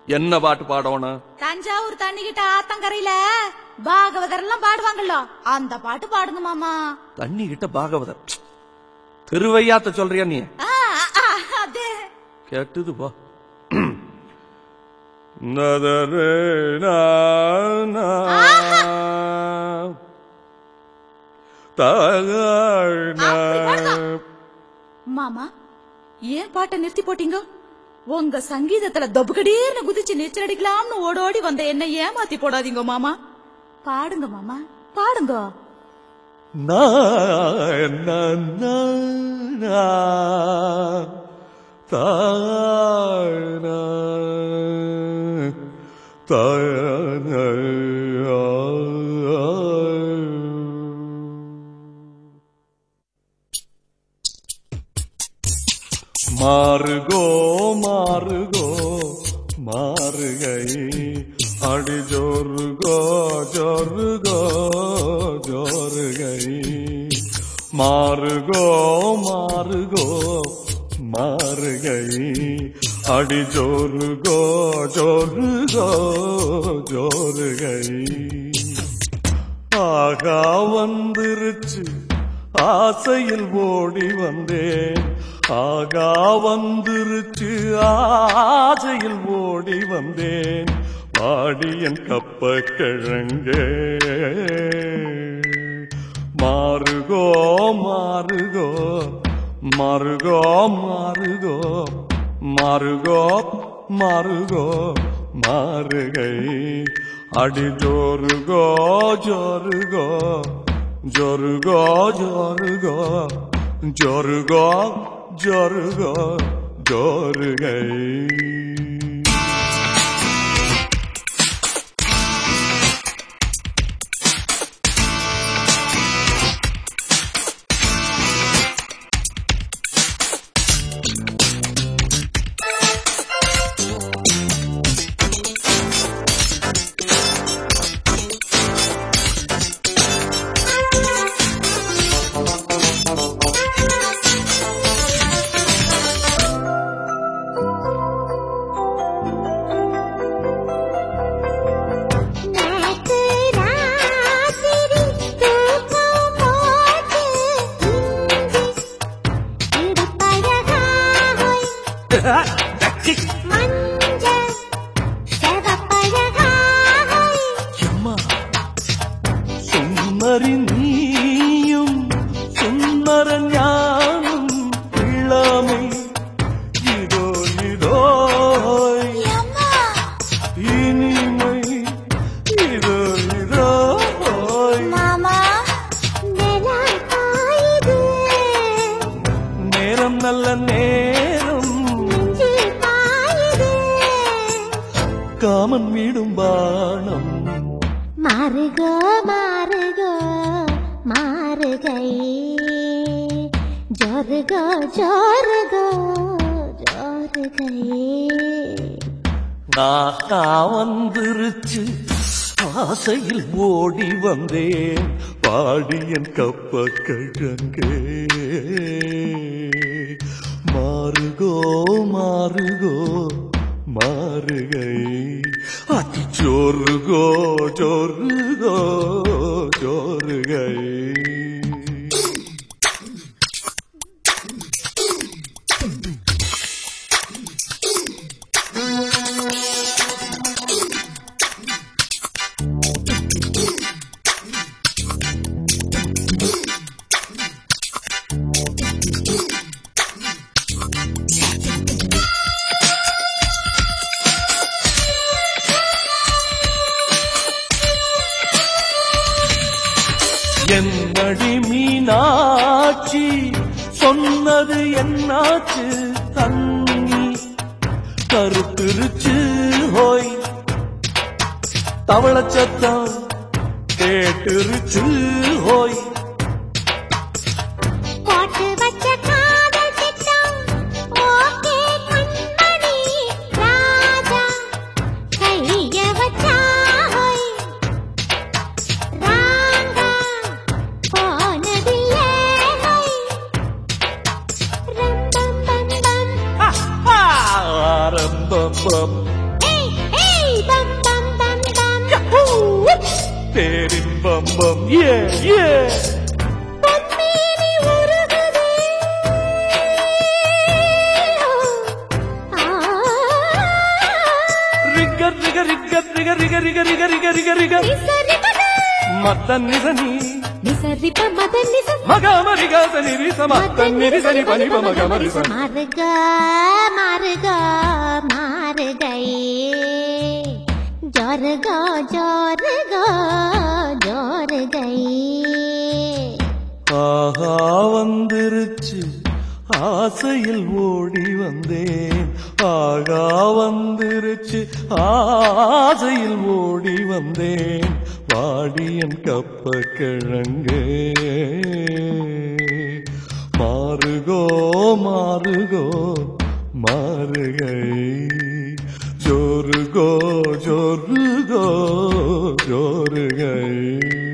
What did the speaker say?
என்ன பாட்டு பாடணும்? தஞ்சாவூர் தண்ணிக்கிட்ட ஆத்தங்கரையில பாகவதர் எல்லாம் பாடுவாங்கல்ல, அந்த பாட்டு பாடுங்க மாமா. தண்ணி கிட்ட பாகவதர் திருவையாத்த சொல்றியா நீ? அதே கேட்டுது பா. மாமா ஏன் பாட்டை நிறுத்தி போட்டீங்க? உங்க சங்கீதத்துல தொபுகடீர்னு குதிச்சு நீச்சல் அடிக்கலாம்னு ஓடோடி வந்த என்ன ஏமாத்தி போடாதீங்க மாமா. பாடுங்க மாமா, பாடுங்க. மாறுகோ மாறுகோ மாறுகை அடி ஜோருகோ ஜோருகோ ஜோருகை மாறுகோ மாறுகோ மாறுகை அடி ஜோருகோ ஜோருகோ ஜோருகை ஆகா வந்துருச்சு ஆசையில் ஓடி வந்தேன், ஆகா வந்துருச்சு ஆசையில் ஓடி வந்தேன், வாடியன் கப்ப கிழங்கே மாறுகோ மாறுகோ மாறுகோ மாறுகோ மாறுகோ மாறுகோ மாறுகை அடி ஜோருகோ ஜோருகோ ஜோருகோ ஜோருகோ ஜோருகோ ஜோருகோ ஜோருகை சுந்தரி நீயும் சுந்தர ஞானம் இளமை இதோ இதோ இனிமை இதோ இதோ நேரம் நல்ல நேரம் காமன் வீடும் பானம் மாறுகோ மாறுகோ மாறுகை ஜோருகோ ஜோருகோ ஜோருகை நாகா வந்துருச்சு ஆசையில் ஓடி வந்தேன், பாடியன் கப்ப கிழங்கே மாறுகோ மாறுகோ மாறுகை அதி ஜோருகோ ஜோருகோ ஜோருகை என்னடி மீனாட்சி சொன்னது என்னாச்சு தண்ணி கருத்துருச்சு ஹோய் தவள சத்தம் கேட்டுருச்சு ஹோய் போட்டு வச்ச காதல் திட்டம் ஓகே கண்மணி ராஜா கைய வச்சா ஹோய் ராங்கா போனதில்லே ஹோய் ரம்பம் பம் பம் ஆரம்பம் ஏய் பேரின்பம் ஏ ஏ பொன்மேனி உருகுதே. ரிகர் ரிகர் ரிகர் ரிகர் ரிகர் ரிகர் ரிகர் ரிகர் ரிகர் ரிகர் மத்தன் நிசனி நிசரிப்ப மதன் நிச மகமரிகாசனி ரிச மத்தன் நிரிசனி பனிப மகமரிச மாறுக மாறுக மாறுகையே ஜோருக ஜோருக ஜோருகையே. ஆஹா வந்துருச்சு ஆசையில் ஓடி வந்தேன். ஆகா வந்துருச்சு ஆசையில் ஓடி வந்தேன். வாடியன் கப்ப கிழங்கு மாறுகோ மாறுகோ மாறுகை ஜோருகோ ஜோருகோ ஜோருகை.